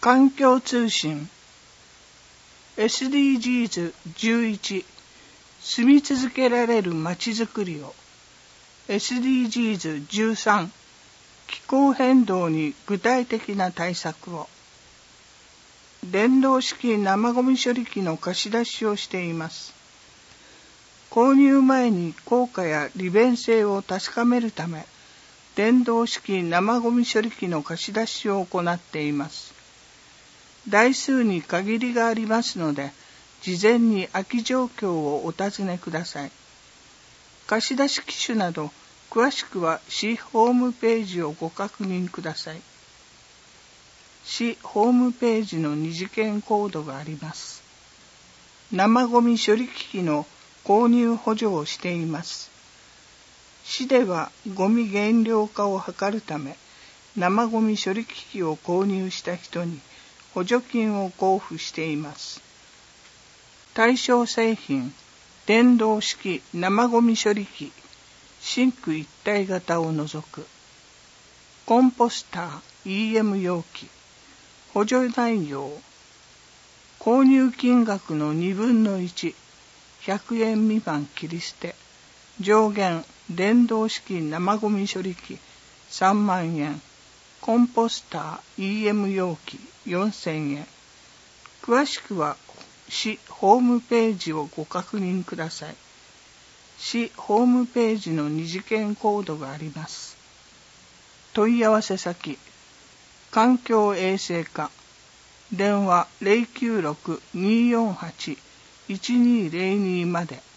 環境通信 SDGs11 住み続けられるまちづくりを SDGs13 気候変動に具体的な対策を電動式生ゴミ処理機の貸し出しをしています。購入前に効果や利便性を確かめるため電動式生ゴミ処理機の貸し出しを行っています。台数に限りがありますので、事前に空き状況をお尋ねください。貸し出し機種など、詳しくは市ホームページをご確認ください。市ホームページの二次元コードがあります。生ゴミ処理機器の購入補助をしています。市ではゴミ減量化を図るため、生ゴミ処理機器を購入した人に補助金を交付しています。対象製品、電動式生ゴミ処理機、シンク一体型を除く、コンポスター、EM 容器、補助内容、購入金額の2分の1、100円未満切り捨て、上限、電動式生ゴミ処理機3万円、コンポスター EM 容器4000円。詳しくは市ホームページをご確認ください。市ホームページの二次元コードがあります。問い合わせ先、環境衛生課、電話 096-248-1202 まで。